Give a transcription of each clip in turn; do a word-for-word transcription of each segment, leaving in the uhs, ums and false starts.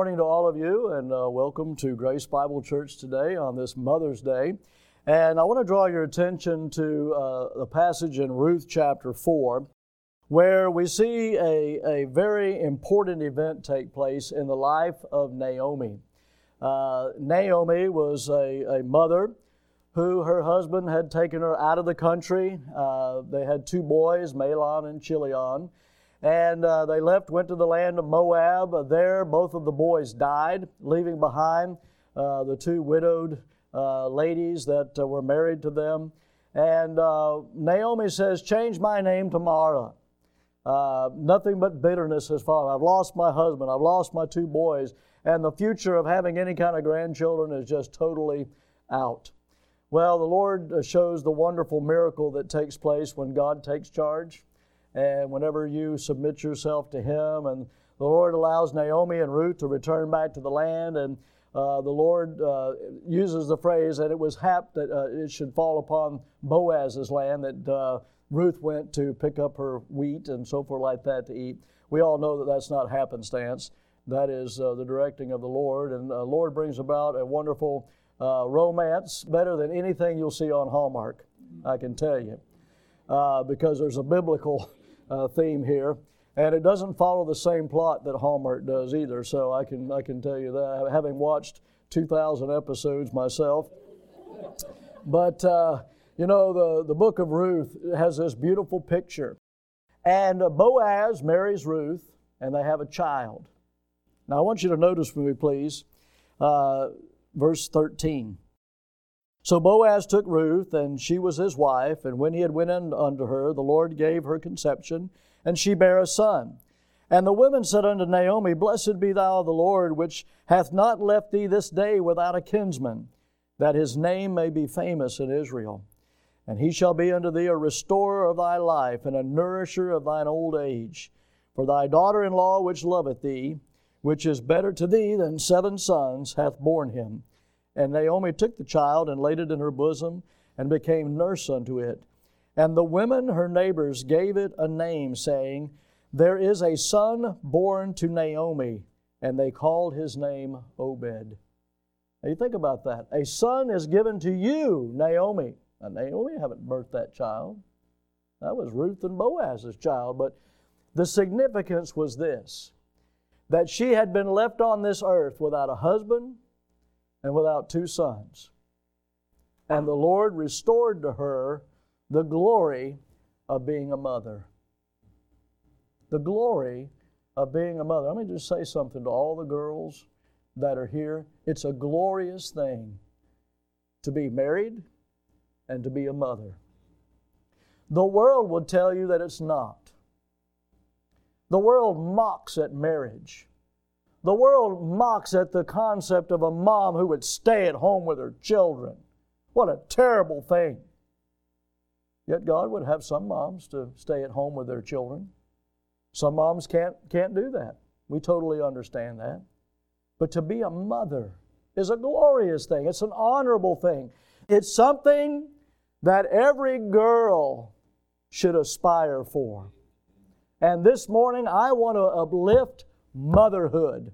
morning to all of you, and uh, welcome to Grace Bible Church today on this Mother's Day. And I want to draw your attention to uh, the passage in Ruth chapter four, where we see a, a very important event take place in the life of Naomi. Uh, Naomi was a, a mother who her husband had taken her out of the country. Uh, they had two boys, Mahlon and Chilion. And uh, they left, went to the land of Moab. Uh, there, both of the boys died, leaving behind uh, the two widowed uh, ladies that uh, were married to them. And uh, Naomi says, change my name to Mara. Uh, nothing but bitterness has followed. I've lost my husband. I've lost my two boys. And the future of having any kind of grandchildren is just totally out. Well, the Lord shows the wonderful miracle that takes place when God takes charge. And whenever you submit yourself to Him, and the Lord allows Naomi and Ruth to return back to the land, and uh, the Lord uh, uses the phrase that it was happed that uh, it should fall upon Boaz's land, that uh, Ruth went to pick up her wheat and so forth like that to eat. We all know that that's not happenstance. That is uh, the directing of the Lord, and the uh, Lord brings about a wonderful uh, romance, better than anything you'll see on Hallmark, I can tell you, uh, because there's a biblical Uh, theme here, and it doesn't follow the same plot that Hallmark does either. So I can I can tell you that, having watched two thousand episodes myself. But uh, you know, the the book of Ruth has this beautiful picture, and uh, Boaz marries Ruth, and they have a child. Now I want you to notice with me, please, uh, verse thirteen. So Boaz took Ruth, and she was his wife, and when he had went in unto her, the Lord gave her conception, and she bare a son. And the women said unto Naomi, Blessed be thou of the Lord, which hath not left thee this day without a kinsman, that his name may be famous in Israel. And he shall be unto thee a restorer of thy life, and a nourisher of thine old age. For thy daughter-in-law which loveth thee, which is better to thee than seven sons, hath borne him. And Naomi took the child and laid it in her bosom, and became nurse unto it. And the women, her neighbors, gave it a name, saying, There is a son born to Naomi. And they called his name Obed. Now you think about that. A son is given to you, Naomi. Now Naomi haven't birthed that child. That was Ruth and Boaz's child. But the significance was this, that she had been left on this earth without a husband and without two sons. And the Lord restored to her the glory of being a mother. The glory of being a mother. Let me just say something to all the girls that are here. It's a glorious thing to be married and to be a mother. The world will tell you that it's not. The world mocks at marriage. The world mocks at the concept of a mom who would stay at home with her children. What a terrible thing. Yet God would have some moms to stay at home with their children. Some moms can't, can't do that. We totally understand that. But to be a mother is a glorious thing. It's an honorable thing. It's something that every girl should aspire for. And this morning I want to uplift motherhood.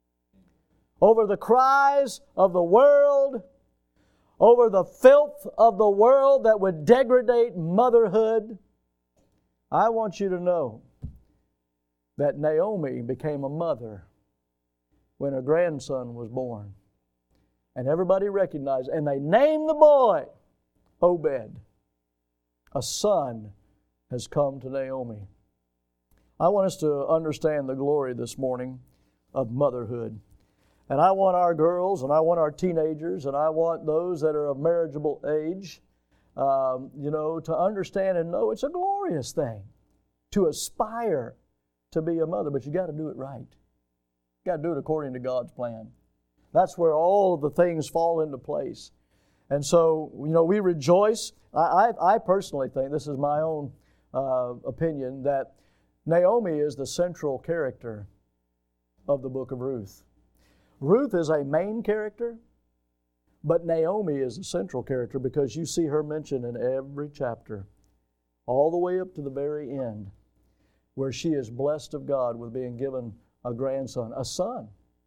Over the cries of the world, over the filth of the world that would degrade motherhood, I want you to know that Naomi became a mother when her grandson was born. And everybody recognized, and they named the boy Obed. A son has come to Naomi. I want us to understand the glory this morning of motherhood. And I want our girls, and I want our teenagers, and I want those that are of marriageable age, um, you know, to understand and know it's a glorious thing to aspire to be a mother. But you got to do it right. You got to do it according to God's plan. That's where all of the things fall into place. And so, you know, we rejoice. I, I, I personally think, this is my own uh, opinion, that Naomi is the central character of the book of Ruth. Ruth is a main character, but Naomi is a central character because you see her mentioned in every chapter, all the way up to the very end, where she is blessed of God with being given a grandson, a son.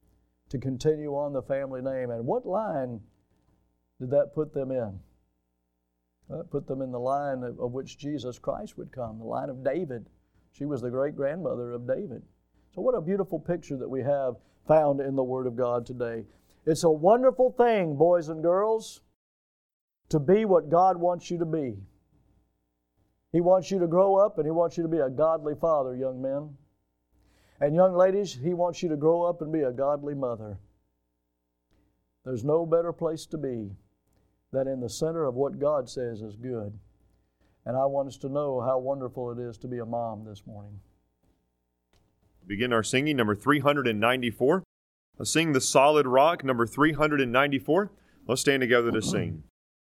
to continue on the family name. And what line did that put them in? That put them in the line of, of which Jesus Christ would come, the line of David. She was the great-grandmother of David. So what a beautiful picture that we have found in the Word of God today. It's a wonderful thing, boys and girls, to be what God wants you to be. He wants you to grow up, and He wants you to be a godly father, young men. And young ladies, He wants you to grow up and be a godly mother. There's no better place to be than in the center of what God says is good. And I want us to know how wonderful it is to be a mom this morning. Begin our singing, number three hundred ninety-four. Let's sing The Solid Rock, number three hundred ninety-four. Let's stand together to sing.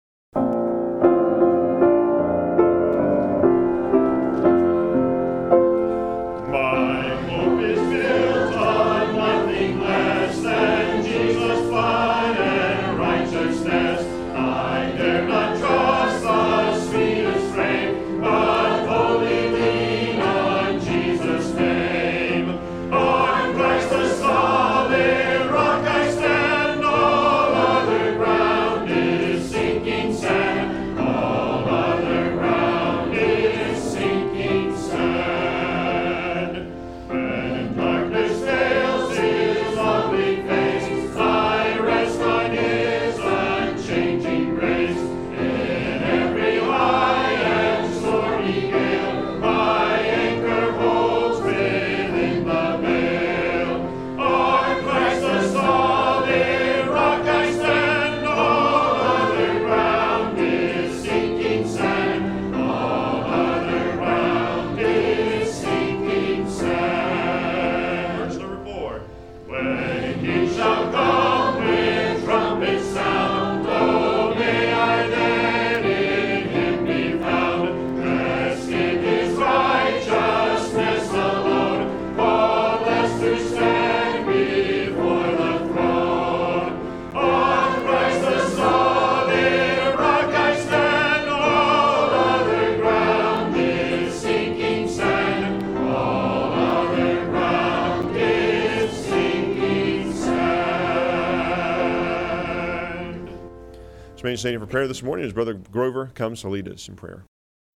Standing for prayer this morning as Brother Grover comes to lead us in prayer.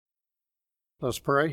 Let's pray.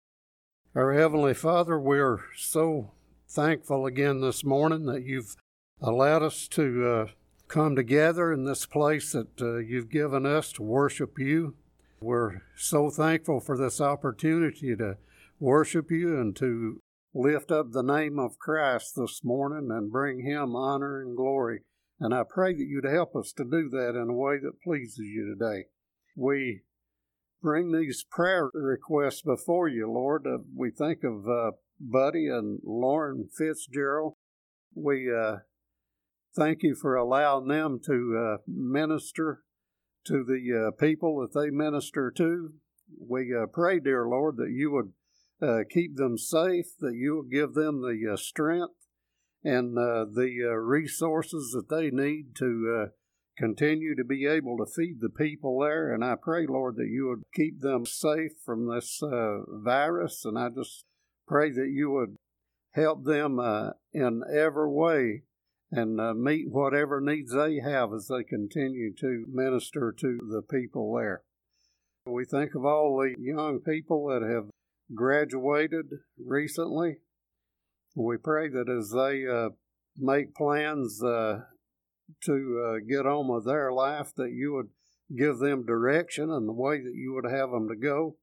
Our Heavenly Father, we're so thankful again this morning that you've allowed us to uh, come together in this place that uh, you've given us to worship you. We're so thankful for this opportunity to worship you and to lift up the name of Christ this morning and bring Him honor and glory. And I pray that you'd help us to do that in a way that pleases you today. We bring these prayer requests before you, Lord. Uh, we think of uh, Buddy and Lauren Fitzgerald. We uh, thank you for allowing them to uh, minister to the uh, people that they minister to. We uh, pray, dear Lord, that you would uh, keep them safe, that you would give them the uh, strength and uh, the uh, resources that they need to uh, continue to be able to feed the people there. And I pray, Lord, that you would keep them safe from this uh, virus. And I just pray that you would help them uh, in every way and uh, meet whatever needs they have as they continue to minister to the people there. We think of all the young people that have graduated recently. We pray that as they uh, make plans uh, to uh, get on with their life, that you would give them direction and the way that you would have them to go.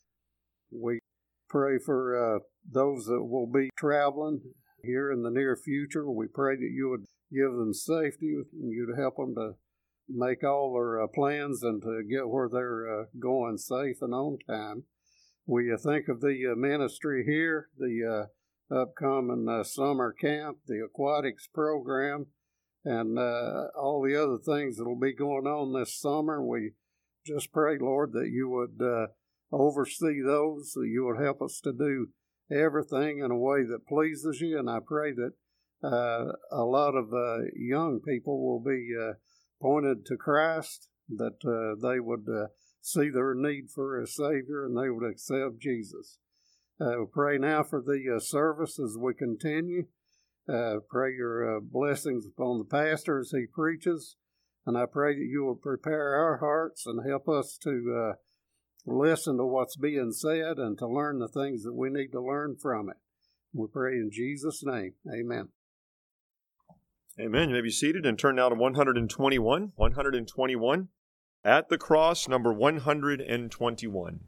We pray for uh, those that will be traveling here in the near future. We pray that you would give them safety and you'd help them to make all their uh, plans and to get where they're uh, going safe and on time. We uh, think of the uh, ministry here, the uh, upcoming uh, summer camp, the aquatics program, and uh, all the other things that will be going on this summer. We just pray, Lord, that you would uh, oversee those, that you would help us to do everything in a way that pleases you. And I pray that uh, a lot of uh, young people will be uh, pointed to Christ, that uh, they would uh, see their need for a Savior and they would accept Jesus. Uh, we pray now for the uh, service as we continue. Uh, pray your uh, blessings upon the pastor as he preaches. And I pray that you will prepare our hearts and help us to uh, listen to what's being said and to learn the things that we need to learn from it. We pray in Jesus' name. Amen. Amen. You may be seated and turn now to one hundred twenty-one. one hundred twenty-one. At the Cross, number one hundred twenty-one.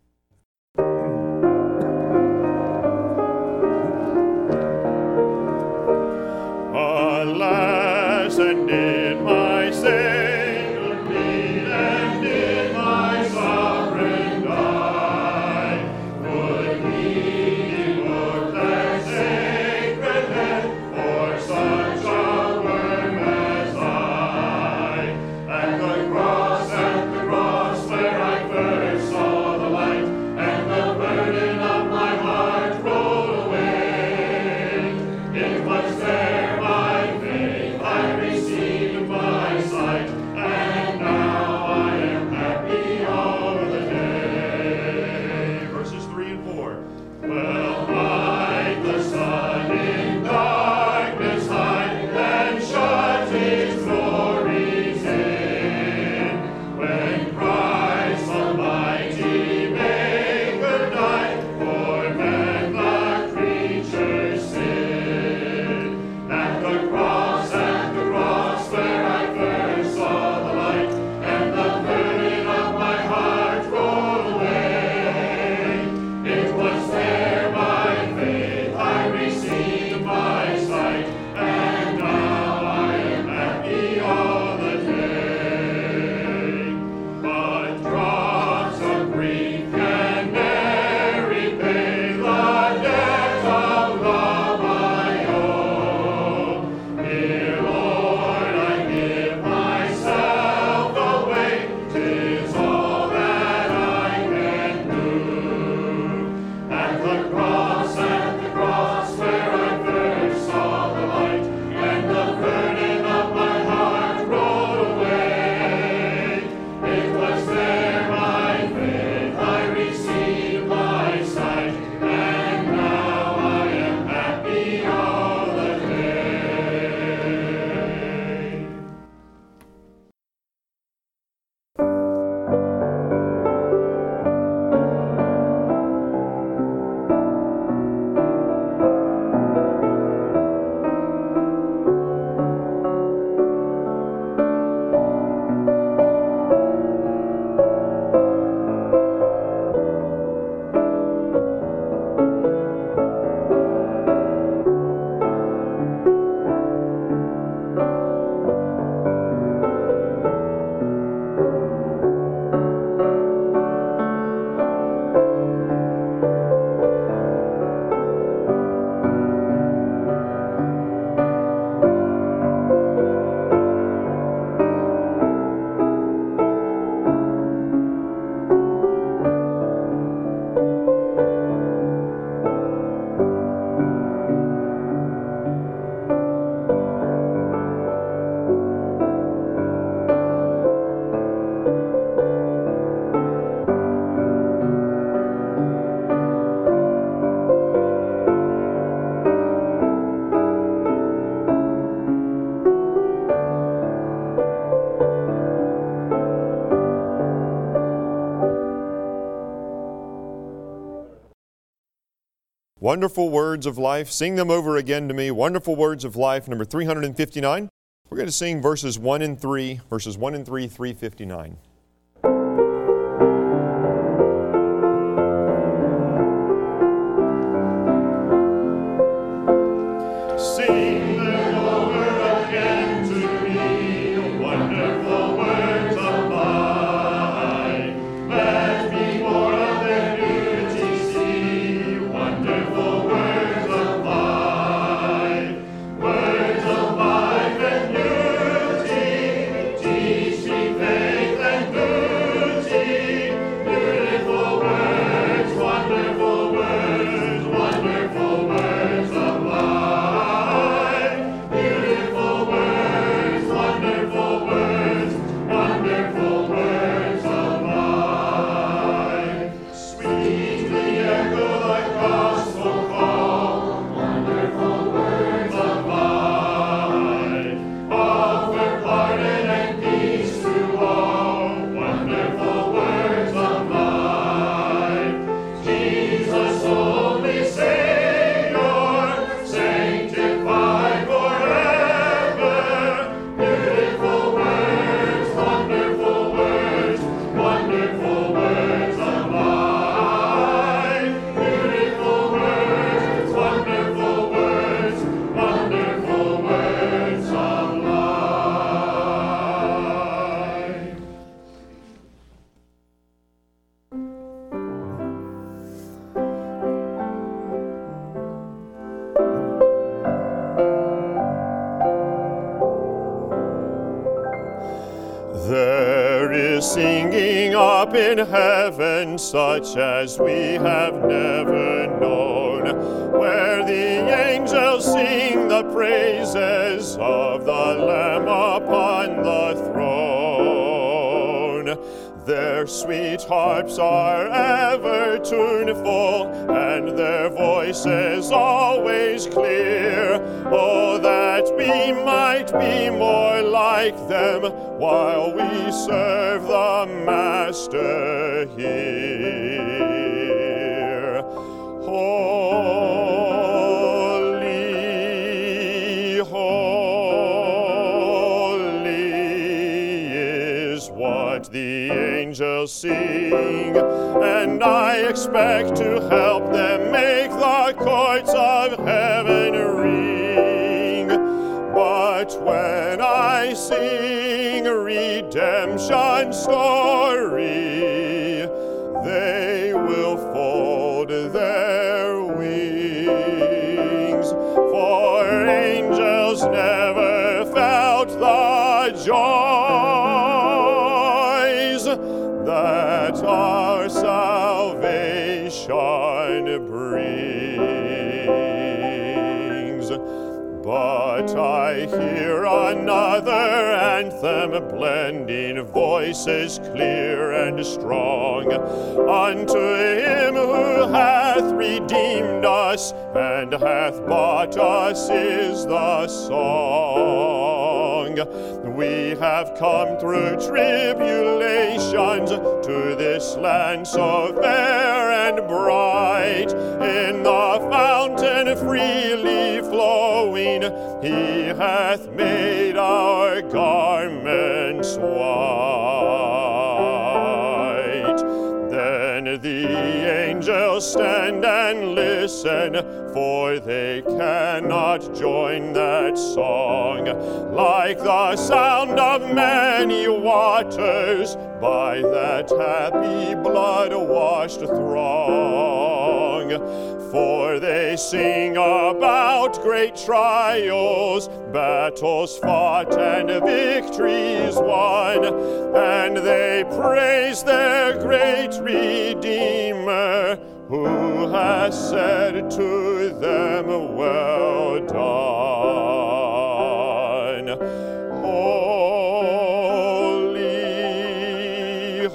Alas, and did my Savior bleed, and did my sovereign die? Would he devote that sacred head for such a worm as I? At the cross, at the cross, where I first saw the light, and the burden of my heart rolled away, it was there Wonderful Words of Life. Sing them over again to me. Wonderful Words of Life, number three hundred fifty-nine. We're going to sing verses one and three, verses one and three, three fifty-nine. Sing them over again to me, wonderful words of life. Let me more of their beauty see, wonderful words of life. Words of life and beauty, teach me faith and up in heaven such as we have never known, where the angels sing the praises of the Lamb upon the throne. Their sweet harps are ever tuneful, and their voices always clear. Oh, that we might be more like them while we serve the Master here. Holy, holy is what the angels sing, and I expect to help them make the courts of heaven ring. But when I sing redemption story, they will fold their wings, for angels never felt the joys that our salvation brings. But I hear another anthem, blending voices clear and strong. Unto him who hath redeemed us and hath bought us is the song. We have come through tribulations to this land so fair and bright. In the fountain freely flowing, he hath made our garments white. Then the angels stand and listen, for they cannot join that song, like the sound of many waters by that happy blood-washed throng. For they sing about great trials, battles fought and victories won, and they praise their great Redeemer, who has said to them, well done. Holy,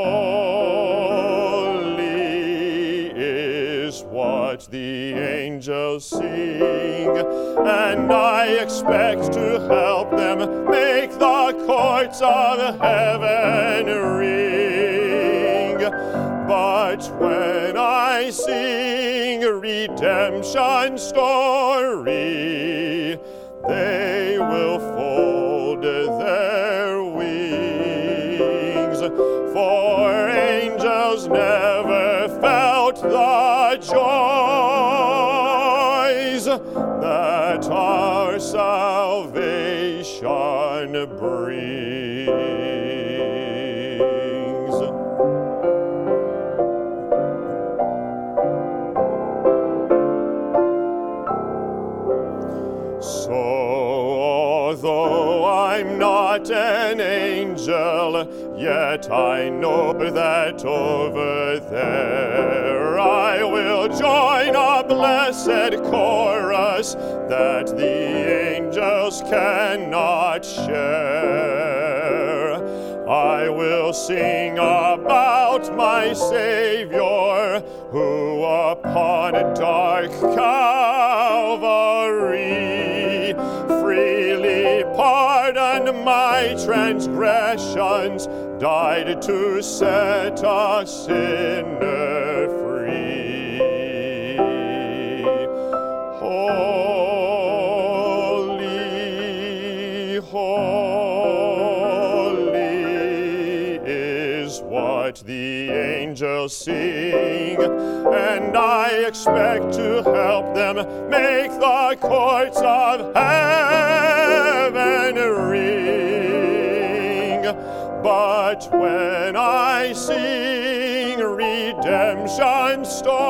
holy is what the angels sing, and I expect to help them make the courts of heaven ring. But when I sing redemption story, they will fold their wings, for angels never felt the joys that our salvation brings. Although I'm not an angel, yet I know that over there I will join a blessed chorus that the angels cannot share. I will sing about my Savior, who upon a dark Calvary freely pardoned my transgressions, died to set a sinner free. Holy, holy is what the angels sing, and I expect to help them make the courts of heaven ring. But when I sing redemption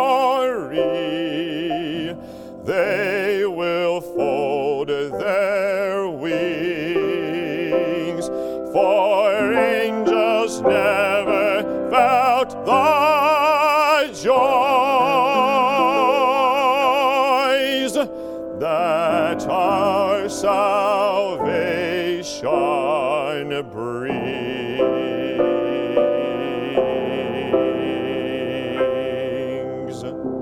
story, they will fold their wings, for angels never felt joys that our salvation brings.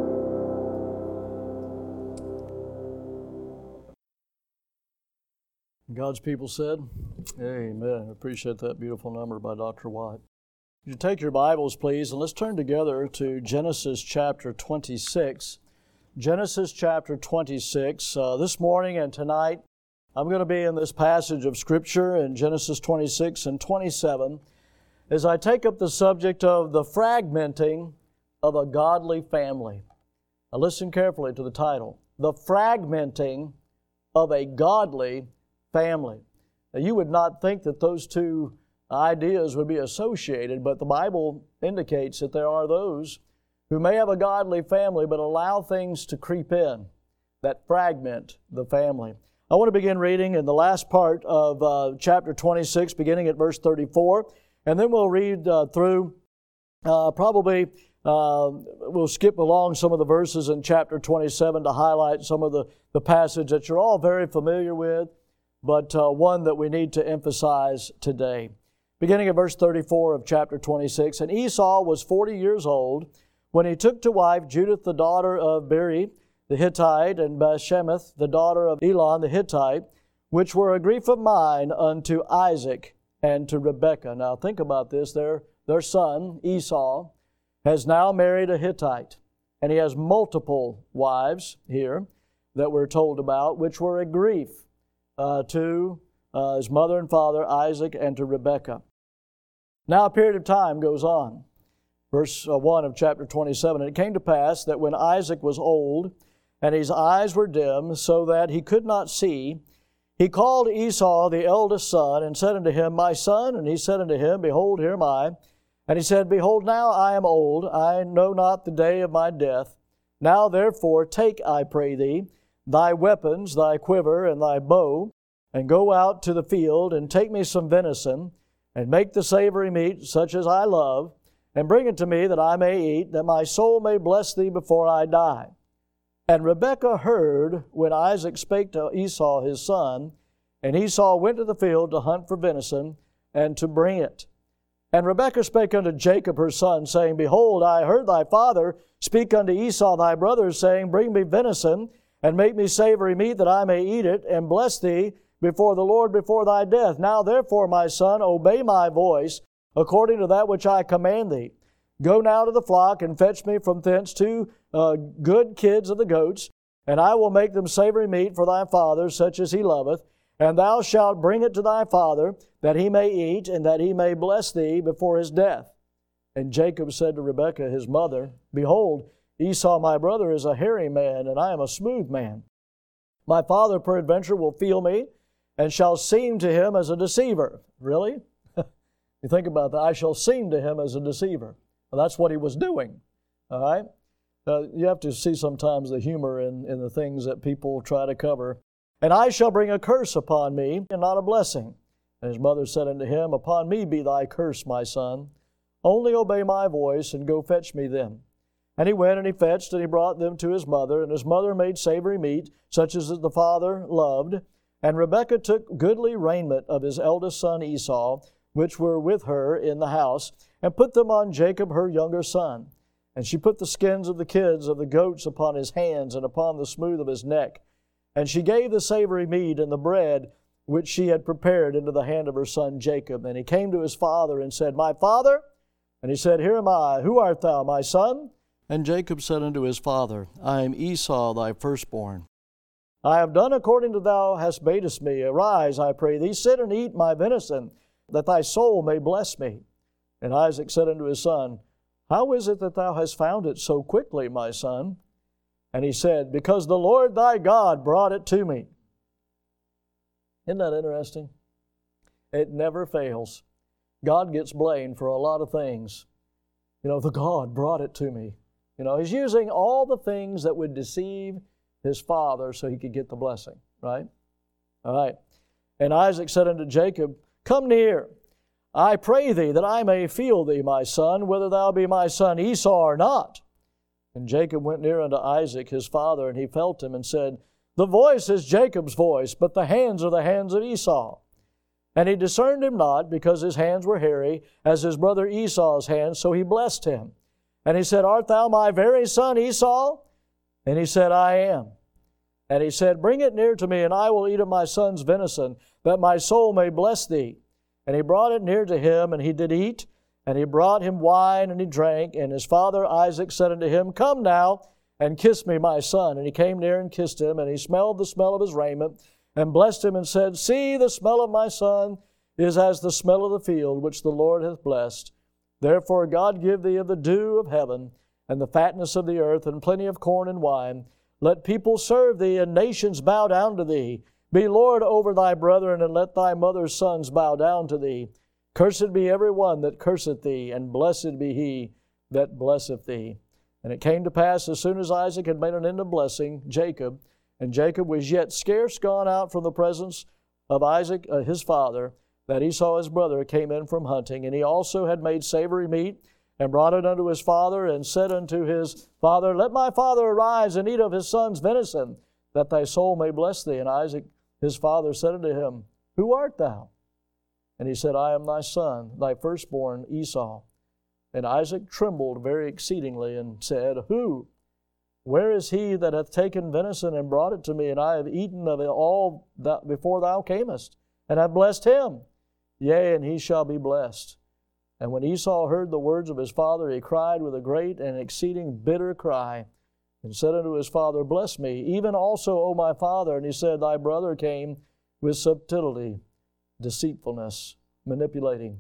God's people said, amen. I appreciate that beautiful number by Doctor White. Would you take your Bibles, please, and let's turn together to Genesis chapter twenty-six. Genesis chapter twenty-six. Uh, this morning and tonight, I'm going to be in this passage of Scripture in Genesis twenty-six and twenty-seven as I take up the subject of the fragmenting of a godly family. Now listen carefully to the title, The Fragmenting of a Godly Family. Now you would not think that those two ideas would be associated, but the Bible indicates that there are those who may have a godly family but allow things to creep in that fragment the family. I want to begin reading in the last part of uh, chapter twenty-six, beginning at verse thirty-four, and then we'll read uh, through uh, probably uh, we'll skip along some of the verses in chapter twenty-seven to highlight some of the, the passage that you're all very familiar with, but uh, one that we need to emphasize today. Beginning at verse thirty-four of chapter twenty-six, and Esau was forty years old when he took to wife Judith the daughter of Beeri the Hittite, and Bashemath the daughter of Elon the Hittite, which were a grief of mine unto Isaac and to Rebekah. Now think about this. Their, their son, Esau, has now married a Hittite, and he has multiple wives here that we're told about, which were a grief uh, to uh, his mother and father, Isaac, and to Rebekah. Now a period of time goes on. Verse one of chapter twenty-seven, and it came to pass that when Isaac was old, and his eyes were dim, so that he could not see, he called Esau the eldest son, and said unto him, My son. And he said unto him, Behold, here am I. And he said, Behold, now I am old, I know not the day of my death. Now therefore take, I pray thee, thy weapons, thy quiver, and thy bow, and go out to the field, and take me some venison, and make the savory meat such as I love, and bring it to me that I may eat, that my soul may bless thee before I die. And Rebekah heard when Isaac spake to Esau his son, and Esau went to the field to hunt for venison, and to bring it. And Rebekah spake unto Jacob her son, saying, Behold, I heard thy father speak unto Esau thy brother, saying, Bring me venison, and make me savory meat, that I may eat it, and bless thee before the Lord before thy death. Now therefore, my son, obey my voice, according to that which I command thee. Go now to the flock, and fetch me from thence two uh, good kids of the goats, and I will make them savory meat for thy father, such as he loveth, and thou shalt bring it to thy father, that he may eat, and that he may bless thee before his death. And Jacob said to Rebekah his mother, Behold, Esau my brother is a hairy man, and I am a smooth man. My father peradventure will feel me, and shall seem to him as a deceiver. Really? You think about that. I shall seem to him as a deceiver. Well, that's what he was doing. All right? Uh, you have to see sometimes the humor in, in the things that people try to cover. And I shall bring a curse upon me, and not a blessing. And his mother said unto him, Upon me be thy curse, my son. Only obey my voice, and go fetch me them. And he went, and he fetched, and he brought them to his mother. And his mother made savory meat, such as the father loved. And Rebekah took goodly raiment of his eldest son Esau, which were with her in the house, and put them on Jacob her younger son. And she put the skins of the kids of the goats upon his hands, and upon the smooth of his neck. And she gave the savory meat and the bread which she had prepared into the hand of her son Jacob. And he came to his father and said, My father? And he said, Here am I. Who art thou, my son? And Jacob said unto his father, I am Esau thy firstborn. I have done according to thou hast badest me. Arise, I pray thee, sit and eat my venison, that thy soul may bless me. And Isaac said unto his son, How is it that thou hast found it so quickly, my son? And he said, Because the Lord thy God brought it to me. Isn't that interesting? It never fails. God gets blamed for a lot of things. You know, the God brought it to me. You know, he's using all the things that would deceive his father so he could get the blessing, right? All right. And Isaac said unto Jacob, Come near, I pray thee, that I may feel thee, my son, whether thou be my son Esau or not. And Jacob went near unto Isaac his father, and he felt him, and said, The voice is Jacob's voice, but the hands are the hands of Esau. And he discerned him not, because his hands were hairy, as his brother Esau's hands, so he blessed him. And he said, Art thou my very son Esau? And he said, I am. And he said, Bring it near to me, and I will eat of my son's venison, that my soul may bless thee. And he brought it near to him, and he did eat. And he brought him wine, and he drank. And his father Isaac said unto him, Come now, and kiss me, my son. And he came near and kissed him, and he smelled the smell of his raiment, and blessed him, and said, See, the smell of my son is as the smell of the field, which the Lord hath blessed. Therefore God give thee of the dew of heaven, and the fatness of the earth, and plenty of corn and wine. Let people serve thee, and nations bow down to thee. Be Lord over thy brethren, and let thy mother's sons bow down to thee. Cursed be every one that curseth thee, and blessed be he that blesseth thee. And it came to pass, as soon as Isaac had made an end of blessing Jacob, and Jacob was yet scarce gone out from the presence of Isaac uh, his father, that Esau his brother came in from hunting. And he also had made savory meat, and brought it unto his father, and said unto his father, Let my father arise and eat of his son's venison, that thy soul may bless thee. And Isaac his father said unto him, Who art thou? And he said, I am thy son, thy firstborn Esau. And Isaac trembled very exceedingly, and said, Who? Where is he that hath taken venison and brought it to me? And I have eaten of it all that before thou camest, and have blessed him. Yea, and he shall be blessed. And when Esau heard the words of his father, he cried with a great and exceeding bitter cry, and said unto his father, Bless me, even also, O my father. And he said, Thy brother came with subtlety, deceitfulness, manipulating,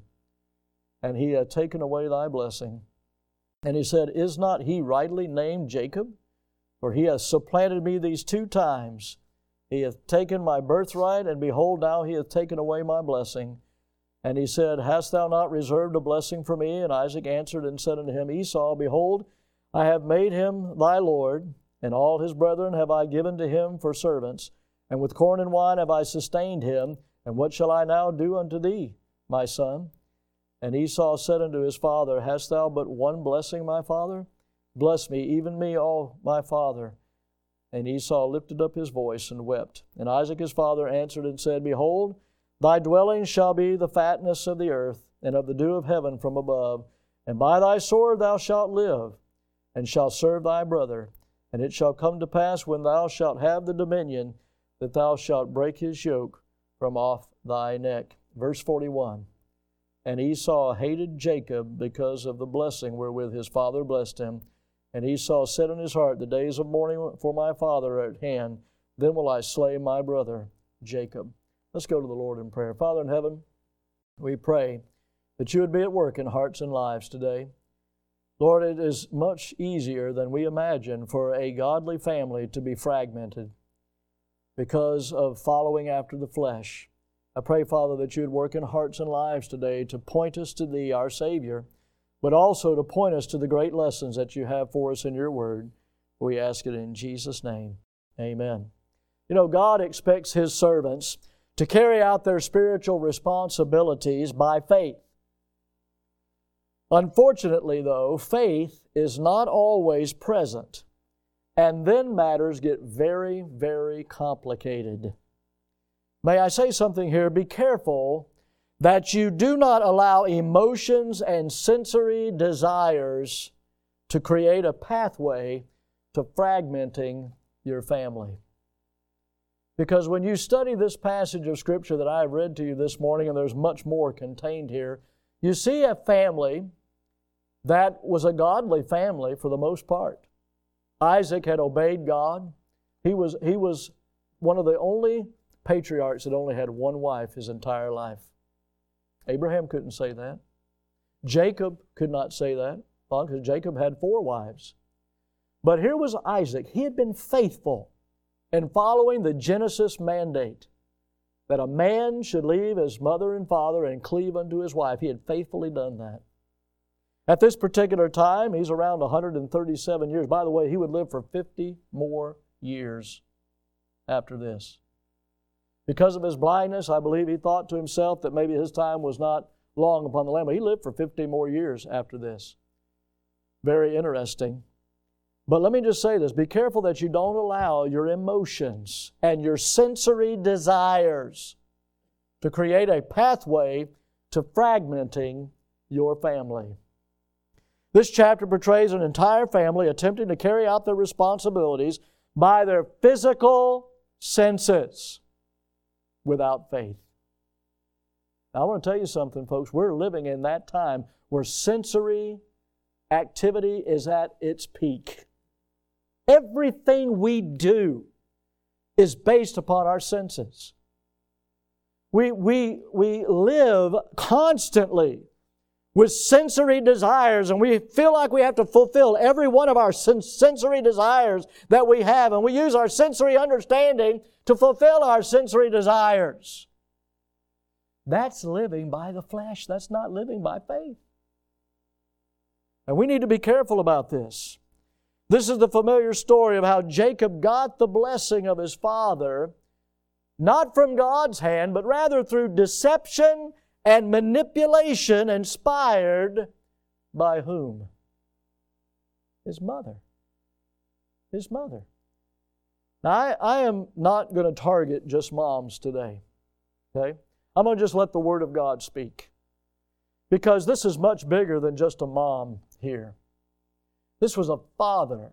and he hath taken away thy blessing. And he said, Is not he rightly named Jacob? For he hath supplanted me these two times. He hath taken my birthright, and behold, now he hath taken away my blessing. And he said, Hast thou not reserved a blessing for me? And Isaac answered and said unto him, Esau, behold, I have made him thy lord, and all his brethren have I given to him for servants, and with corn and wine have I sustained him. And what shall I now do unto thee, my son? And Esau said unto his father, Hast thou but one blessing, my father? Bless me, even me, all my father. And Esau lifted up his voice and wept. And Isaac his father answered and said, Behold, thy dwelling shall be the fatness of the earth, and of the dew of heaven from above. And by thy sword thou shalt live, and shalt serve thy brother. And it shall come to pass, when thou shalt have the dominion, that thou shalt break his yoke from off thy neck. Verse forty-one. And Esau hated Jacob because of the blessing wherewith his father blessed him. And Esau said in his heart, The days of mourning for my father are at hand. Then will I slay my brother Jacob. Let's go to the Lord in prayer. Father in heaven, we pray that you would be at work in hearts and lives today. Lord, it is much easier than we imagine for a godly family to be fragmented because of following after the flesh. I pray, Father, that you would work in hearts and lives today to point us to Thee, our Savior, but also to point us to the great lessons that you have for us in your Word. We ask it in Jesus' name. Amen. You know, God expects His servants to carry out their spiritual responsibilities by faith. Unfortunately, though, faith is not always present, and then matters get very, very complicated. May I say something here? Be careful that you do not allow emotions and sensory desires to create a pathway to fragmenting your family. Because when you study this passage of Scripture that I have read to you this morning, and there's much more contained here, you see a family that was a godly family for the most part. Isaac had obeyed God. He was, he was one of the only patriarchs that only had one wife his entire life. Abraham couldn't say that. Jacob could not say that, because Jacob had four wives. But here was Isaac. He had been faithful in following the Genesis mandate that a man should leave his mother and father and cleave unto his wife. He had faithfully done that. At this particular time, he's around one hundred thirty-seven years. By the way, he would live for fifty more years after this. Because of his blindness, I believe he thought to himself that maybe his time was not long upon the land, but he lived for fifty more years after this. Very interesting. But let me just say this. Be careful that you don't allow your emotions and your sensory desires to create a pathway to fragmenting your family. This chapter portrays an entire family attempting to carry out their responsibilities by their physical senses without faith. Now, I want to tell you something, folks. We're living in that time where sensory activity is at its peak. Everything we do is based upon our senses. We, we, we live constantly with sensory desires, and we feel like we have to fulfill every one of our sensory desires that we have, and we use our sensory understanding to fulfill our sensory desires. That's living by the flesh. That's not living by faith. And we need to be careful about this. This is the familiar story of how Jacob got the blessing of his father, not from God's hand, but rather through deception and manipulation, inspired by whom? His mother. His mother. Now, I, I am not going to target just moms today. Okay? I'm going to just let the Word of God speak. Because this is much bigger than just a mom here. This was a father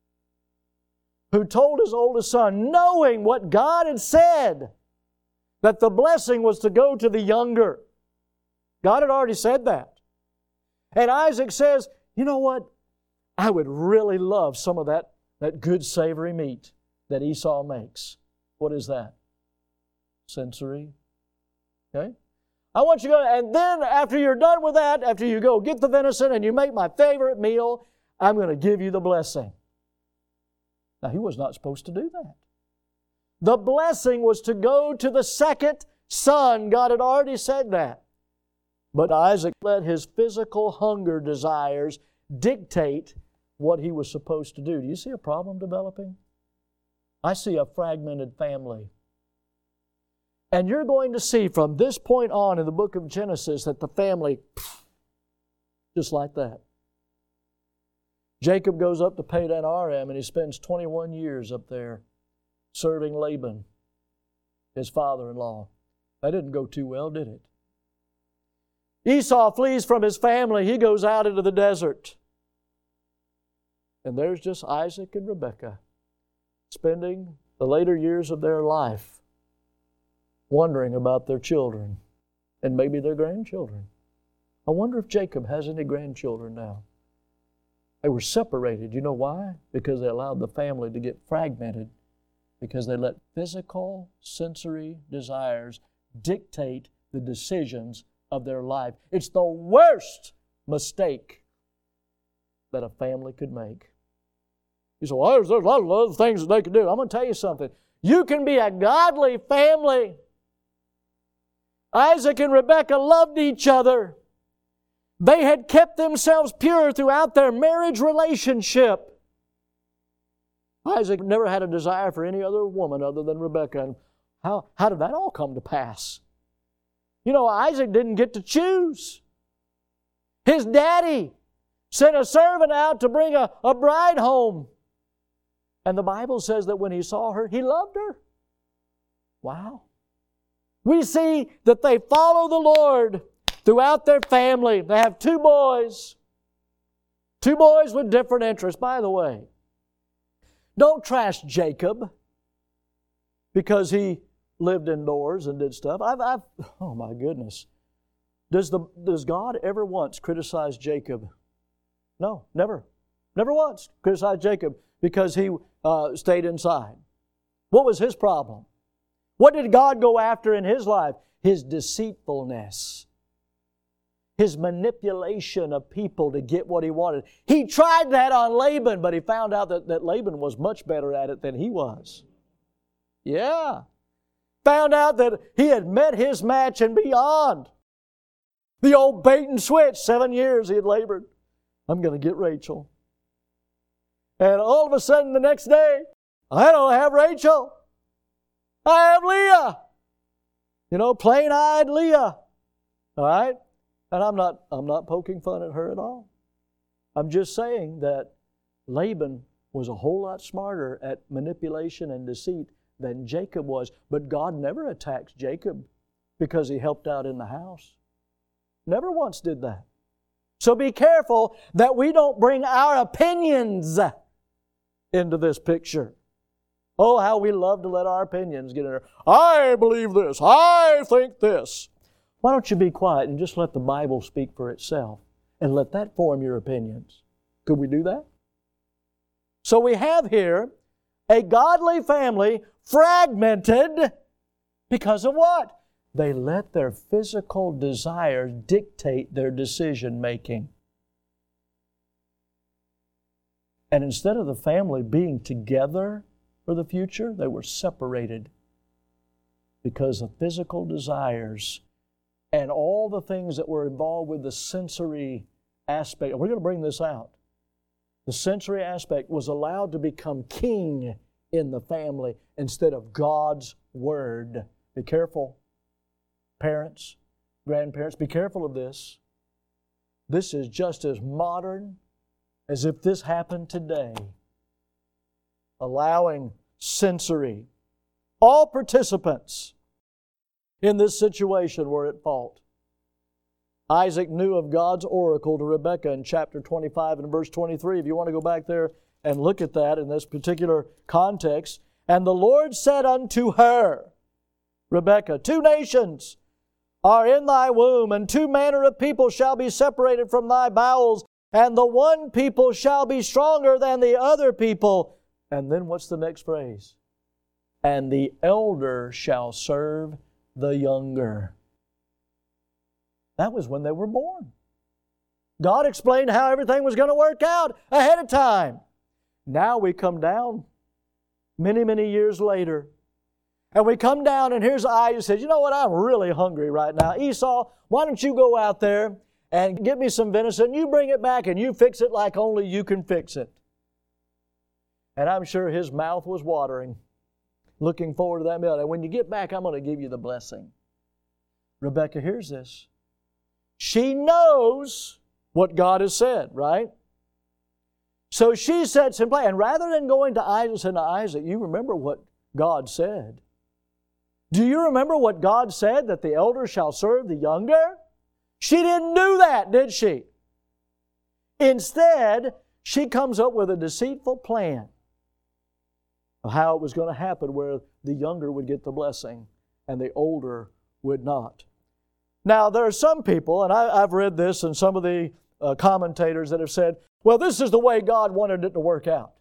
who told his oldest son, knowing what God had said, that the blessing was to go to the younger. God had already said that. And Isaac says, you know what? I would really love some of that, that good savory meat that Esau makes. What is that? Sensory. Okay? I want you to go, and then after you're done with that, after you go get the venison and you make my favorite meal, I'm going to give you the blessing. Now, he was not supposed to do that. The blessing was to go to the second son. God had already said that. But Isaac let his physical hunger desires dictate what he was supposed to do. Do you see a problem developing? I see a fragmented family. And you're going to see from this point on in the book of Genesis that the family, just like that. Jacob goes up to Padan Aram and he spends twenty-one years up there serving Laban, his father-in-law. That didn't go too well, did it? Esau flees from his family. He goes out into the desert. And there's just Isaac and Rebekah spending the later years of their life wondering about their children and maybe their grandchildren. I wonder if Jacob has any grandchildren now. They were separated. You know why? Because they allowed the family to get fragmented, because they let physical, sensory desires dictate the decisions of their life. It's the worst mistake that a family could make. You say, well, there's, there's a lot of other things that they could do. I'm going to tell you something. You can be a godly family. Isaac and Rebekah loved each other. They had kept themselves pure throughout their marriage relationship. Isaac never had a desire for any other woman other than Rebekah. And how, how did that all come to pass? You know, Isaac didn't get to choose. His daddy sent a servant out to bring a, a bride home. And the Bible says that when he saw her, he loved her. Wow. We see that they follow the Lord throughout their family. They have two boys. Two boys with different interests. By the way, don't trash Jacob because he lived indoors and did stuff. I've, I've oh my goodness. Does, the, does God ever once criticize Jacob? No, never. Never once criticized Jacob because he uh, stayed inside. What was his problem? What did God go after in his life? His deceitfulness. His manipulation of people to get what he wanted. He tried that on Laban, but he found out that, that Laban was much better at it than he was. Yeah. Found out that he had met his match and beyond. The old bait and switch. Seven years he had labored. I'm going to get Rachel. And all of a sudden the next day, I don't have Rachel. I have Leah. You know, plain-eyed Leah. All right? And I'm not, I'm not poking fun at her at all. I'm just saying that Laban was a whole lot smarter at manipulation and deceit than Jacob was. But God never attacks Jacob because he helped out in the house. Never once did that. So be careful that we don't bring our opinions into this picture. Oh, how we love to let our opinions get in there. I believe this. I think this. Why don't you be quiet and just let the Bible speak for itself and let that form your opinions? Could we do that? So we have here a godly family fragmented because of what? They let their physical desires dictate their decision making. And instead of the family being together for the future, they were separated because of physical desires and all the things that were involved with the sensory aspect. And we're going to bring this out. The sensory aspect was allowed to become king in the family instead of God's Word. Be careful. Parents, grandparents, be careful of this. This is just as modern as if this happened today. Allowing sensory. All participants in this situation were at fault. Isaac knew of God's oracle to Rebekah in chapter twenty-five and verse twenty-three. If you want to go back there and look at that in this particular context. And the Lord said unto her, Rebekah, two nations are in thy womb, and two manner of people shall be separated from thy bowels, and the one people shall be stronger than the other people. And then what's the next phrase? And the elder shall serve the younger. That was when they were born. God explained how everything was going to work out ahead of time. Now we come down many, many years later. And we come down and here's Isaac and says, you know what, I'm really hungry right now. Esau, why don't you go out there and get me some venison. You bring it back and you fix it like only you can fix it. And I'm sure his mouth was watering, looking forward to that meal. And when you get back, I'm going to give you the blessing. Rebekah hears this. She knows what God has said, right? So she sets in play. And rather than going to Isaac and saying to Isaac, you remember what God said. Do you remember what God said, that the elder shall serve the younger? She didn't do that, did she? Instead, she comes up with a deceitful plan of how it was going to happen where the younger would get the blessing and the older would not. Now, there are some people, and I, I've read this and some of the uh, commentators that have said, well, this is the way God wanted it to work out.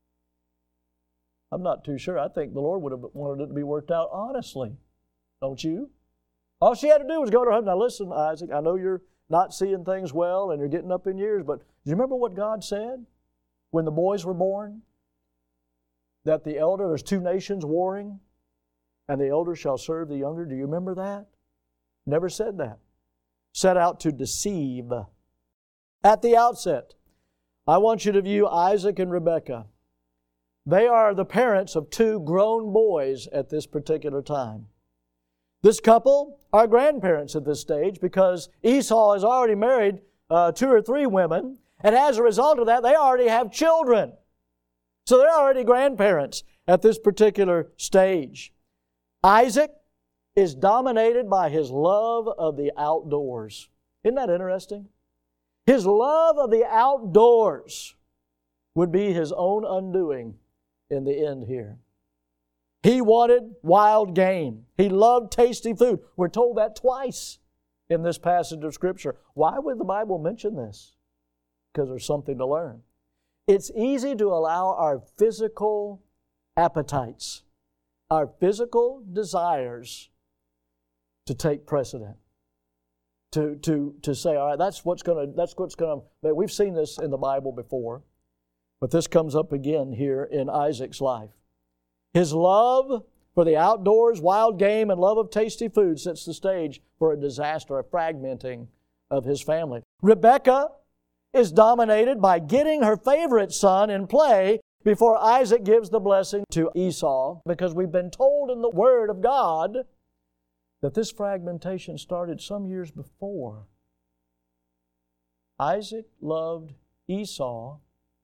I'm not too sure. I think the Lord would have wanted it to be worked out honestly. Don't you? All she had to do was go to her husband. Now listen, Isaac, I know you're not seeing things well and you're getting up in years, but do you remember what God said when the boys were born? That the elder, there's two nations warring, and the elder shall serve the younger. Do you remember that? Never said that. Set out to deceive. At the outset, I want you to view Isaac and Rebekah. They are the parents of two grown boys at this particular time. This couple are grandparents at this stage because Esau has already married uh, two or three women, and as a result of that, they already have children. So they're already grandparents at this particular stage. Isaac is dominated by his love of the outdoors. Isn't that interesting? His love of the outdoors would be his own undoing in the end here. He wanted wild game. He loved tasty food. We're told that twice in this passage of Scripture. Why would the Bible mention this? Because there's something to learn. It's easy to allow our physical appetites, our physical desires to take precedent. To, to, to say, all right, that's what's going to, that's what's going to, we've seen this in the Bible before, but this comes up again here in Isaac's life. His love for the outdoors, wild game, and love of tasty food sets the stage for a disaster, a fragmenting of his family. Rebekah is dominated by getting her favorite son in play before Isaac gives the blessing to Esau, because we've been told in the Word of God that this fragmentation started some years before. Isaac loved Esau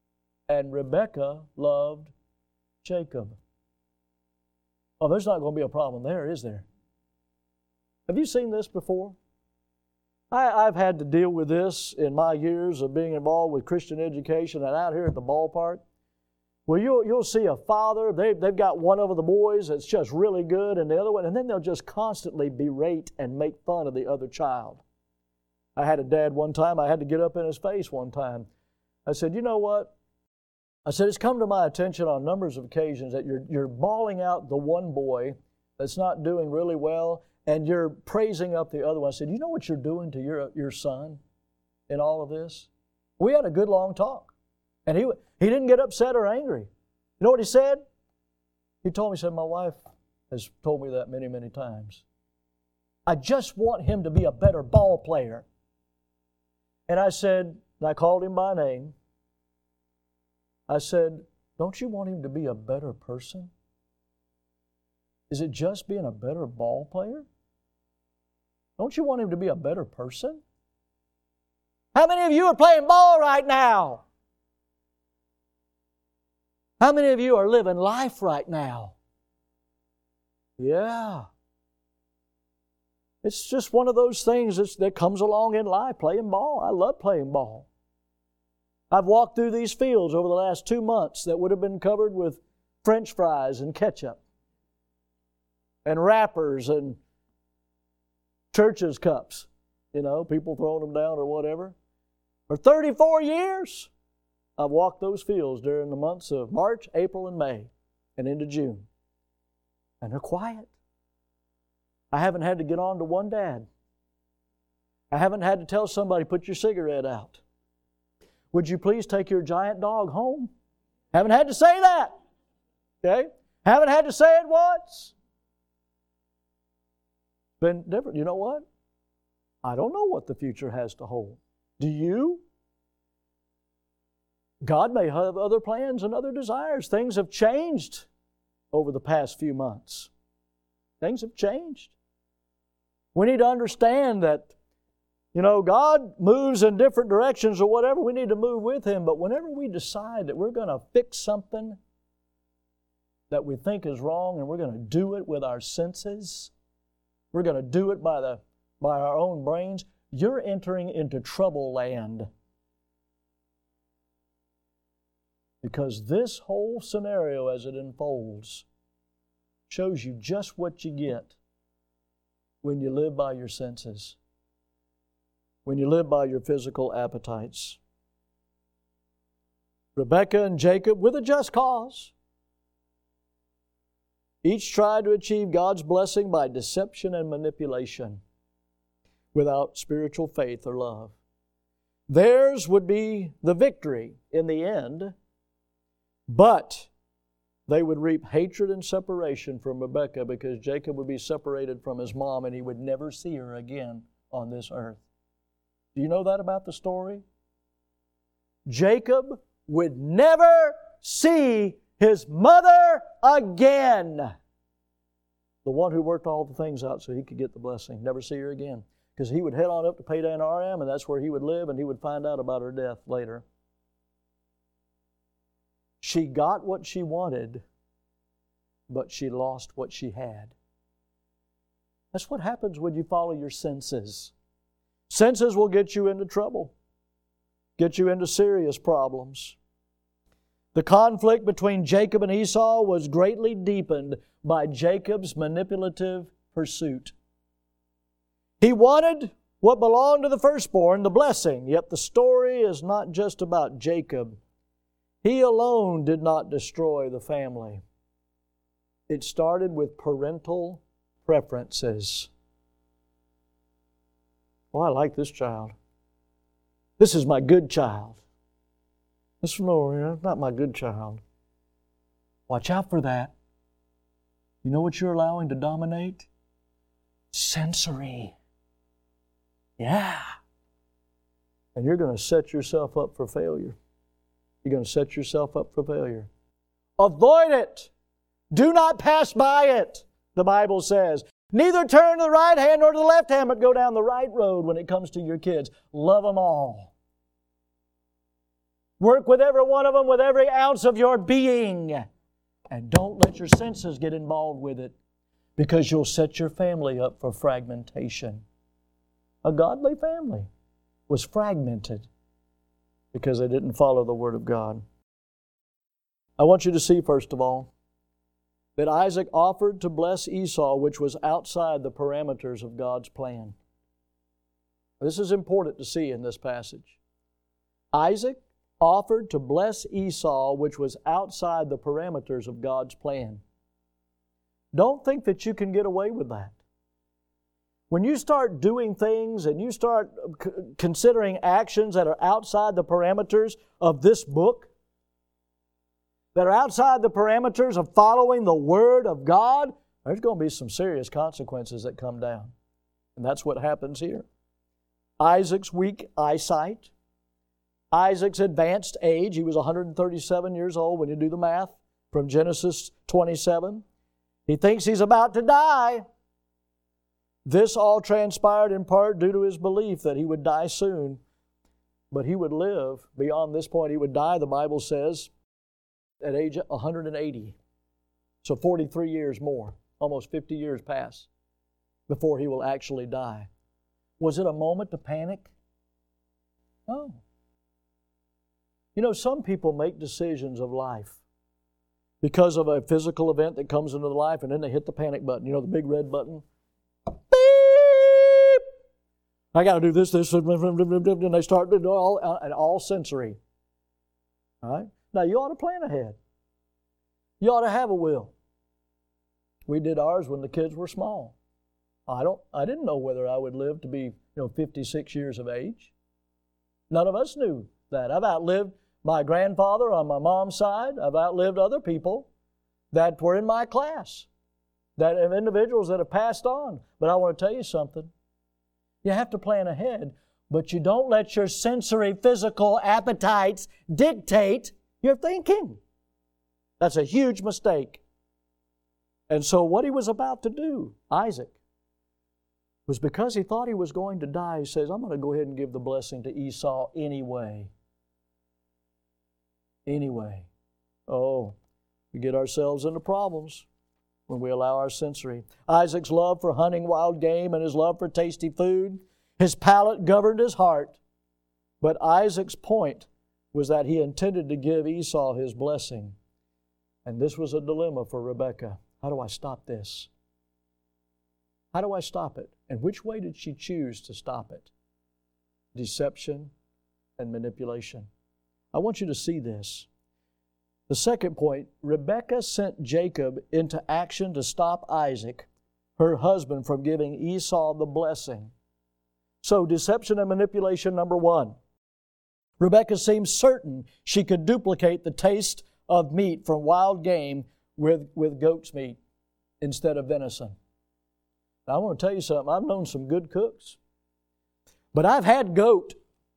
and Rebekah loved Jacob. Oh, there's not going to be a problem there, is there? Have you seen this before? I, I've had to deal with this in my years of being involved with Christian education and out here at the ballpark. Well, you'll, you'll see a father, they, they've got one of the boys that's just really good and the other one, and then they'll just constantly berate and make fun of the other child. I had a dad one time, I had to get up in his face one time. I said, you know what? I said, it's come to my attention on numbers of occasions that you're, you're bawling out the one boy that's not doing really well, and you're praising up the other one. I said, you know what you're doing to your, your son in all of this? We had a good long talk. And he, he didn't get upset or angry. You know what he said? He told me, he said, my wife has told me that many, many times. I just want him to be a better ball player. And I said, and I called him by name. I said, don't you want him to be a better person? Is it just being a better ball player? Don't you want him to be a better person? How many of you are playing ball right now? How many of you are living life right now? Yeah. It's just one of those things that's, that comes along in life, playing ball. I love playing ball. I've walked through these fields over the last two months that would have been covered with French fries and ketchup and wrappers and churches cups, you know, people throwing them down or whatever. For thirty-four years, I've walked those fields during the months of March, April, and May, and into June. And they're quiet. I haven't had to get on to one dad. I haven't had to tell somebody, put your cigarette out. Would you please take your giant dog home? Haven't had to say that. Okay? Haven't had to say it once. Been different. You know what? I don't know what the future has to hold. Do you? God may have other plans and other desires. Things have changed over the past few months. Things have changed. We need to understand that, you know, God moves in different directions or whatever. We need to move with Him. But whenever we decide that we're going to fix something that we think is wrong and we're going to do it with our senses, we're going to do it by, the, by our own brains, you're entering into trouble land. Because this whole scenario as it unfolds shows you just what you get when you live by your senses, when you live by your physical appetites. Rebekah and Jacob, with a just cause, each tried to achieve God's blessing by deception and manipulation without spiritual faith or love. Theirs would be the victory in the end, but they would reap hatred and separation from Rebekah because Jacob would be separated from his mom and he would never see her again on this earth. Do you know that about the story? Jacob would never see his mother again. The one who worked all the things out so he could get the blessing. Never see her again. Because he would head on up to Padan Aram and that's where he would live and he would find out about her death later. She got what she wanted, but she lost what she had. That's what happens when you follow your senses. Senses will get you into trouble, get you into serious problems. The conflict between Jacob and Esau was greatly deepened by Jacob's manipulative pursuit. He wanted what belonged to the firstborn, the blessing, yet the story is not just about Jacob. He alone did not destroy the family. It started with parental preferences. Oh, I like this child. This is my good child. This is not my good child. Watch out for that. You know what you're allowing to dominate? Sensory. Yeah. And you're going to set yourself up for failure. You're going to set yourself up for failure. Avoid it. Do not pass by it, the Bible says. Neither turn to the right hand nor to the left hand, but go down the right road when it comes to your kids. Love them all. Work with every one of them with every ounce of your being. And don't let your senses get involved with it, because you'll set your family up for fragmentation. A godly family was fragmented because they didn't follow the Word of God. I want you to see, first of all, that Isaac offered to bless Esau, which was outside the parameters of God's plan. This is important to see in this passage. Isaac offered to bless Esau, which was outside the parameters of God's plan. Don't think that you can get away with that. When you start doing things and you start c- considering actions that are outside the parameters of this book, that are outside the parameters of following the Word of God, there's going to be some serious consequences that come down. And that's what happens here. Isaac's weak eyesight, Isaac's advanced age, he was one hundred thirty-seven years old when you do the math from Genesis twenty-seven. He thinks he's about to die. This all transpired in part due to his belief that he would die soon, but he would live beyond this point. He would die, the Bible says, at age one hundred eighty. So forty-three years more, almost fifty years pass before he will actually die. Was it a moment to panic? No. You know, some people make decisions of life because of a physical event that comes into their life, and then they hit the panic button. You know, the big red button? Beep! I got to do this, this, and they start to do all, and all sensory. All right? Now, you ought to plan ahead. You ought to have a will. We did ours when the kids were small. I don't. I didn't know whether I would live to be, you know, fifty-six years of age. None of us knew that. I've outlived my grandfather on my mom's side. I've outlived other people that were in my class, that have individuals that have passed on. But I want to tell you something. You have to plan ahead, but you don't let your sensory, physical appetites dictate your thinking. That's a huge mistake. And so what he was about to do, Isaac, was because he thought he was going to die, he says, I'm going to go ahead and give the blessing to Esau anyway. Anyway. Oh, we get ourselves into problems when we allow our sensory. Isaac's love for hunting wild game and his love for tasty food, his palate governed his heart. But Isaac's point was that he intended to give Esau his blessing. And this was a dilemma for Rebekah. How do I stop this? How do I stop it? And which way did she choose to stop it? Deception and manipulation. I want you to see this. The second point, Rebekah sent Jacob into action to stop Isaac, her husband, from giving Esau the blessing. So, deception and manipulation, number one. Rebekah seemed certain she could duplicate the taste of meat from wild game with, with goat's meat instead of venison. Now, I want to tell you something. I've known some good cooks, but I've had goat.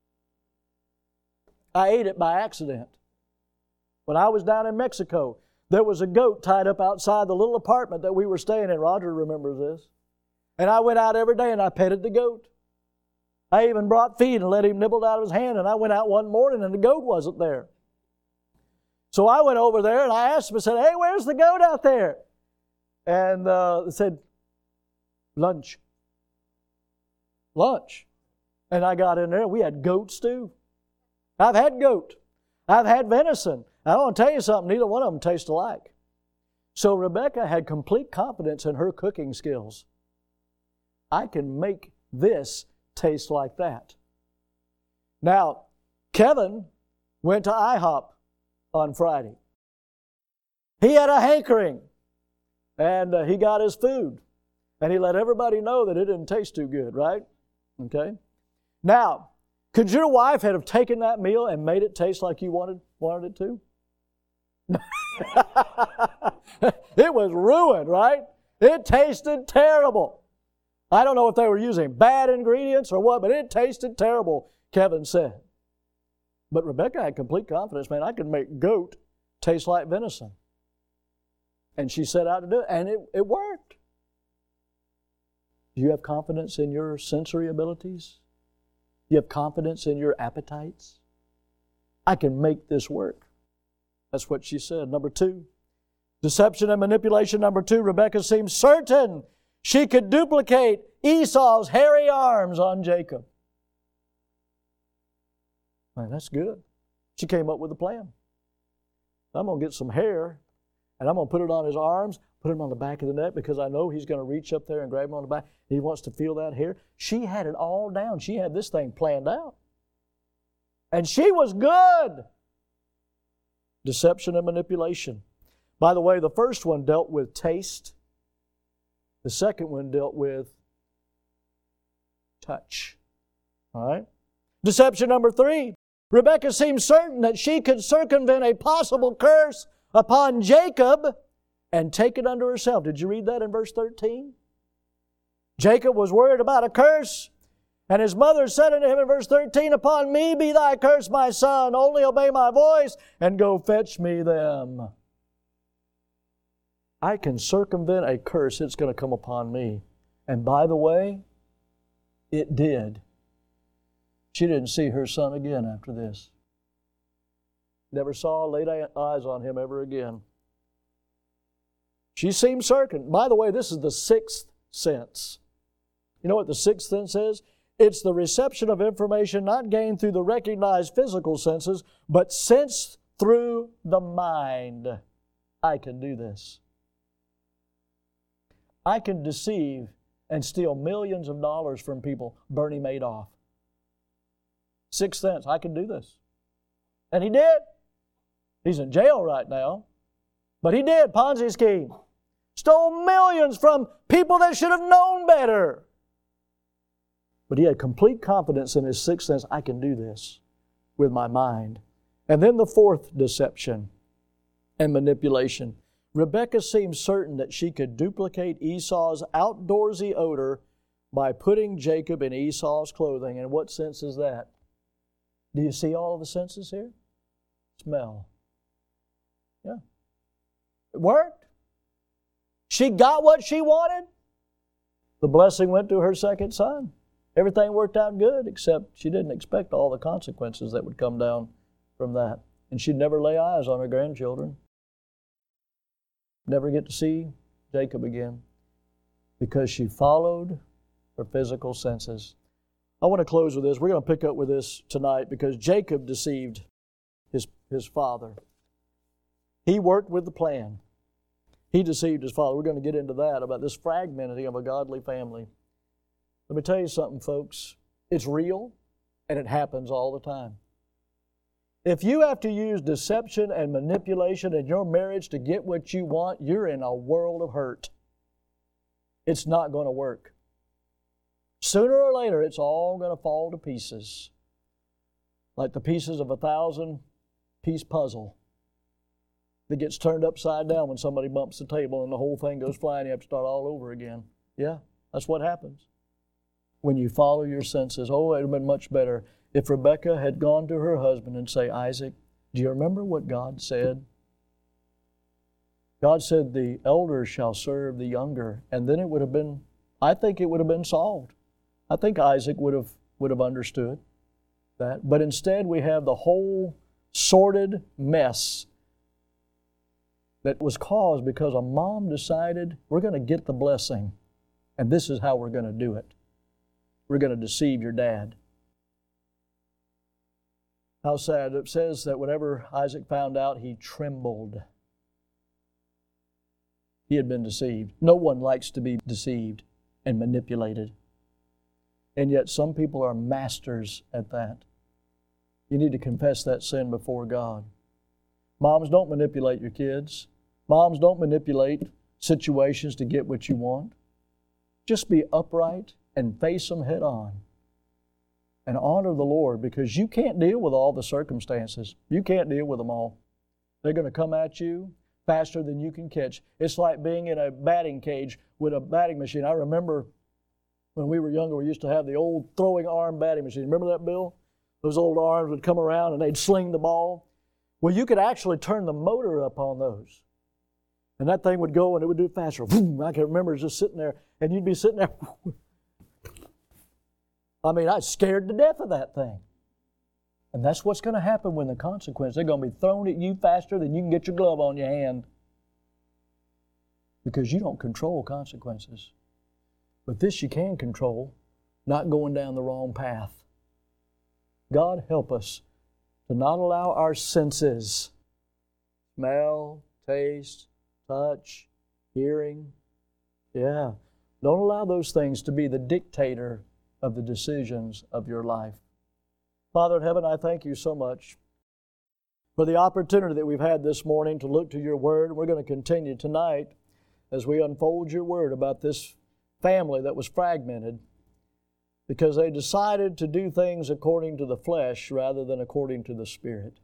I ate it by accident. When I was down in Mexico, there was a goat tied up outside the little apartment that we were staying in. Roger remembers this. And I went out every day and I petted the goat. I even brought feed and let him nibble out of his hand. And I went out one morning and the goat wasn't there. So I went over there and I asked him, I said, hey, where's the goat out there? And uh, they said, lunch. Lunch. And I got in there, we had goat stew. I've had goat. I've had venison. I want to tell you something, neither one of them taste alike. So Rebekah had complete confidence in her cooking skills. I can make this taste like that. Now, Kevin went to IHOP on Friday. He had a hankering, and uh, he got his food. And he let everybody know that it didn't taste too good, right? Okay? Now, could your wife have taken that meal and made it taste like you wanted, wanted it to? It was ruined, right? It tasted terrible. I don't know if they were using bad ingredients or what, but it tasted terrible, Kevin said. But Rebekah had complete confidence, man, I can make goat taste like venison. And she set out to do it, and it, it worked. Do you have confidence in your sensory abilities? You have confidence in your appetites? I can make this work. That's what she said. Number two, deception and manipulation. Number two, Rebekah seemed certain she could duplicate Esau's hairy arms on Jacob. Man, that's good. She came up with a plan. I'm going to get some hair, and I'm going to put it on his arms, put him on the back of the neck, because I know he's going to reach up there and grab him on the back. He wants to feel that hair. She had it all down. She had this thing planned out. And she was good. Deception and manipulation. By the way, the first one dealt with taste. The second one dealt with touch. All right? Deception number three. Rebekah seemed certain that she could circumvent a possible curse upon Jacob and take it unto herself. Did you read that in verse thirteen? Jacob was worried about a curse, and his mother said unto him in verse thirteen, Upon me be thy curse, my son, only obey my voice, and go fetch me them. I can circumvent a curse, it's going to come upon me. And by the way, it did. She didn't see her son again after this. Never saw, laid eyes on him ever again. She seemed certain. By the way, this is the sixth sense. You know what the sixth sense is? It's the reception of information not gained through the recognized physical senses, but sensed through the mind. I can do this. I can deceive and steal millions of dollars from people. Bernie Madoff. Sixth sense, I can do this. And he did. He's in jail right now. But he did, Ponzi scheme. Stole millions from people that should have known better. But he had complete confidence in his sixth sense. I can do this with my mind. And then the fourth deception and manipulation. Rebekah seemed certain that she could duplicate Esau's outdoorsy odor by putting Jacob in Esau's clothing. And what sense is that? Do you see all of the senses here? Smell. Yeah. It worked. She got what she wanted. The blessing went to her second son. Everything worked out good, except she didn't expect all the consequences that would come down from that. And she'd never lay eyes on her grandchildren. Never get to see Jacob again, because she followed her physical senses. I want to close with this. We're going to pick up with this tonight because Jacob deceived his, his father. He worked with the plan. He deceived his father. We're going to get into that, about this fragmenting of a godly family. Let me tell you something, folks. It's real, and it happens all the time. If you have to use deception and manipulation in your marriage to get what you want, you're in a world of hurt. It's not going to work. Sooner or later, it's all going to fall to pieces. Like the pieces of a thousand-piece puzzle that gets turned upside down when somebody bumps the table and the whole thing goes flying. You have to start all over again. Yeah, that's what happens when you follow your senses. Oh, it would have been much better if Rebekah had gone to her husband and say, Isaac, do you remember what God said? God said the elder shall serve the younger. And then it would have been, I think it would have been solved. I think Isaac would have, would have understood that. But instead we have the whole sordid mess that was caused because a mom decided we're going to get the blessing, and this is how we're going to do it. We're going to deceive your dad. How sad. It says that whenever Isaac found out, he trembled. He had been deceived. No one likes to be deceived and manipulated. And yet some people are masters at that. You need to confess that sin before God. Moms, don't manipulate your kids. Moms, don't manipulate situations to get what you want. Just be upright and face them head on. And honor the Lord, because you can't deal with all the circumstances. You can't deal with them all. They're going to come at you faster than you can catch. It's like being in a batting cage with a batting machine. I remember when we were younger, we used to have the old throwing arm batting machine. Remember that, Bill? Those old arms would come around and they'd sling the ball. Well, you could actually turn the motor up on those. And that thing would go and it would do it faster. I can remember just sitting there, and you'd be sitting there. I mean, I was scared to death of that thing. And that's what's going to happen when the consequences, they're going to be thrown at you faster than you can get your glove on your hand. Because you don't control consequences. But this you can control, not going down the wrong path. God help us to not allow our senses, smell, taste, touch, hearing, yeah, don't allow those things to be the dictator of the decisions of your life. Father in heaven, I thank you so much for the opportunity that we've had this morning to look to your word. We're going to continue tonight as we unfold your word about this family that was fragmented because they decided to do things according to the flesh rather than according to the Spirit.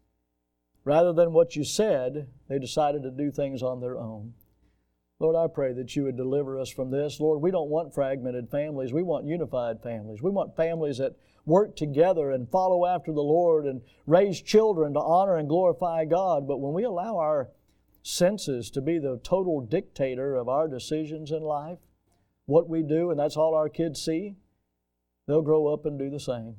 Rather than what you said, they decided to do things on their own. Lord, I pray that you would deliver us from this. Lord, we don't want fragmented families. We want unified families. We want families that work together and follow after the Lord and raise children to honor and glorify God. But when we allow our senses to be the total dictator of our decisions in life, what we do, and that's all our kids see, they'll grow up and do the same.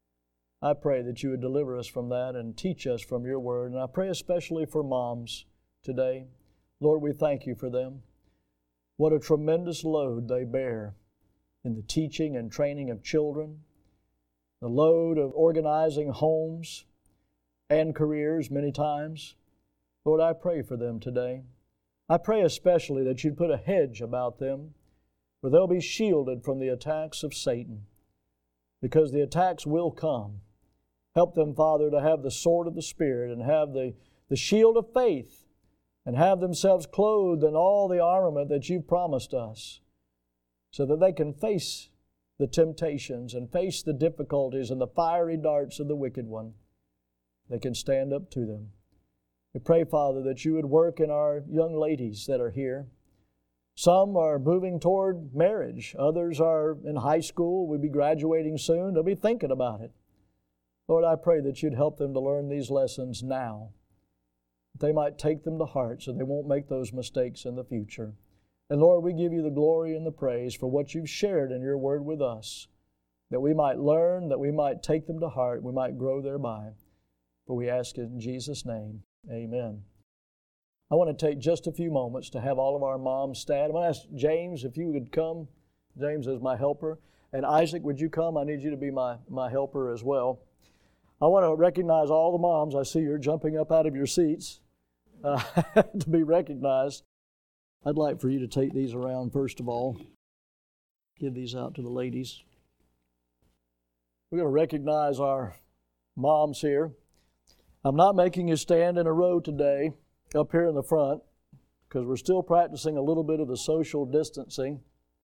I pray that you would deliver us from that and teach us from your word. And I pray especially for moms today. Lord, we thank you for them. What a tremendous load they bear in the teaching and training of children, the load of organizing homes and careers many times. Lord, I pray for them today. I pray especially that you'd put a hedge about them where they'll be shielded from the attacks of Satan, because the attacks will come. Help them, Father, to have the sword of the Spirit and have the, the shield of faith and have themselves clothed in all the armament that you've promised us so that they can face the temptations and face the difficulties and the fiery darts of the wicked one. They can stand up to them. We pray, Father, that you would work in our young ladies that are here. Some are moving toward marriage. Others are in high school. We'll be graduating soon. They'll be thinking about it. Lord, I pray that you'd help them to learn these lessons now. That they might take them to heart so they won't make those mistakes in the future. And Lord, we give you the glory and the praise for what you've shared in your word with us, that we might learn, that we might take them to heart, we might grow thereby. For we ask it in Jesus' name. Amen. I want to take just a few moments to have all of our moms stand. I'm going to ask James if you would come. James is my helper. And Isaac, would you come? I need you to be my, my helper as well. I want to recognize all the moms. I see you're jumping up out of your seats uh, to be recognized. I'd like for you to take these around first of all. Give these out to the ladies. We're going to recognize our moms here. I'm not making you stand in a row today up here in the front because we're still practicing a little bit of the social distancing.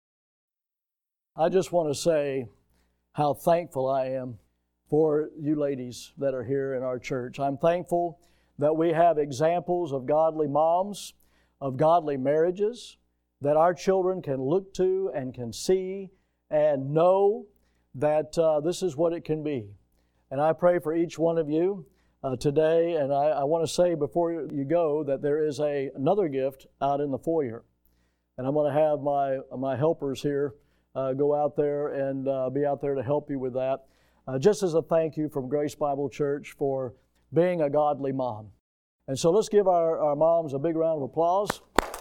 I just want to say how thankful I am for you ladies that are here in our church. I'm thankful that we have examples of godly moms, of godly marriages, that our children can look to and can see and know that uh, this is what it can be. And I pray for each one of you uh, today, and I, I want to say before you go that there is a, another gift out in the foyer. And I'm going to have my, my helpers here uh, go out there and uh, be out there to help you with that. Uh, just as a thank you from Grace Bible Church for being a godly mom. And so let's give our, our moms a big round of applause.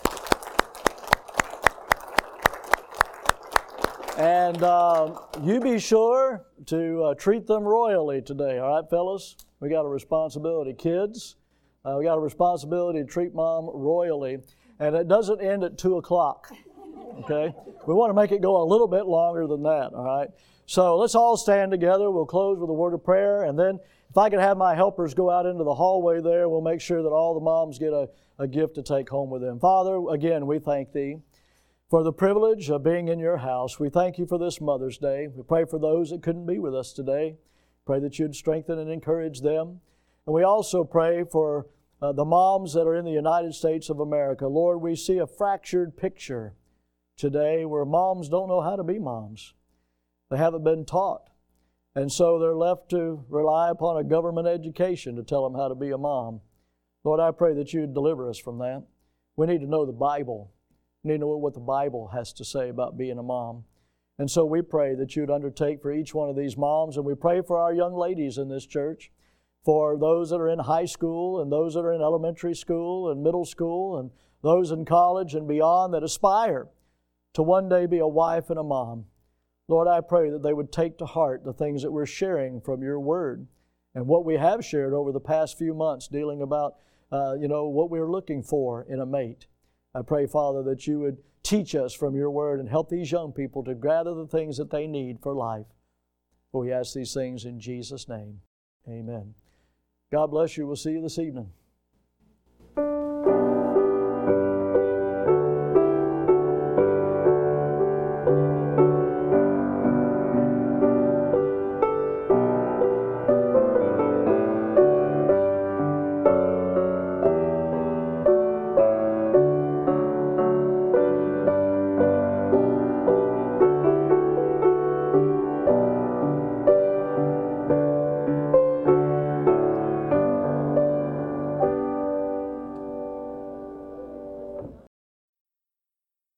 And uh, you be sure to uh, treat them royally today, all right, fellas? We got a responsibility. Kids, uh, we got a responsibility to treat mom royally. And it doesn't end at two o'clock, okay? We want to make it go a little bit longer than that, all right? So let's all stand together. We'll close with a word of prayer. And then if I could have my helpers go out into the hallway there, we'll make sure that all the moms get a, a gift to take home with them. Father, again, we thank Thee for the privilege of being in Your house. We thank You for this Mother's Day. We pray for those that couldn't be with us today. Pray that You'd strengthen and encourage them. And we also pray for uh, the moms that are in the United States of America. Lord, we see a fractured picture today where moms don't know how to be moms. They haven't been taught. And so they're left to rely upon a government education to tell them how to be a mom. Lord, I pray that You'd deliver us from that. We need to know the Bible. We need to know what the Bible has to say about being a mom. And so we pray that you'd undertake for each one of these moms, and we pray for our young ladies in this church, for those that are in high school and those that are in elementary school and middle school and those in college and beyond that aspire to one day be a wife and a mom. Lord, I pray that they would take to heart the things that we're sharing from your word and what we have shared over the past few months dealing about, uh, you know, what we're looking for in a mate. I pray, Father, that you would teach us from your word and help these young people to gather the things that they need for life. For we ask these things in Jesus' name. Amen. God bless you. We'll see you this evening.